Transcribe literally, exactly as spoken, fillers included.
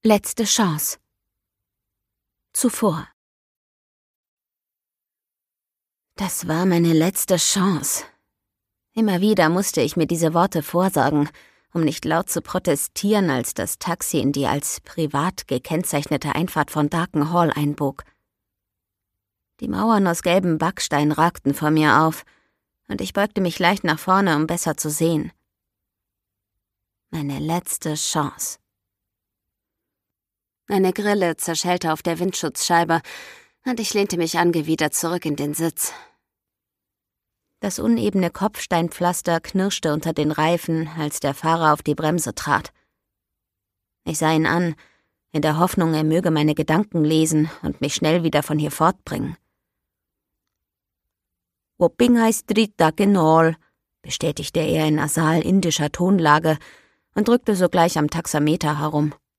Letzte Chance. Zuvor. Das war meine letzte Chance. Immer wieder musste ich mir diese Worte vorsagen, um nicht laut zu protestieren, als das Taxi in die als privat gekennzeichnete Einfahrt von Darken Hall einbog. Die Mauern aus gelbem Backstein ragten vor mir auf, und ich beugte mich leicht nach vorne, um besser zu sehen. Meine letzte Chance. Eine Grille zerschellte auf der Windschutzscheibe, und ich lehnte mich angewidert zurück in den Sitz. Das unebene Kopfsteinpflaster knirschte unter den Reifen, als der Fahrer auf die Bremse trat. Ich sah ihn an, in der Hoffnung, er möge meine Gedanken lesen und mich schnell wieder von hier fortbringen. Wappinghai Street, Darken Hall, bestätigte er in nasal indischer Tonlage und drückte sogleich am Taxameter herum.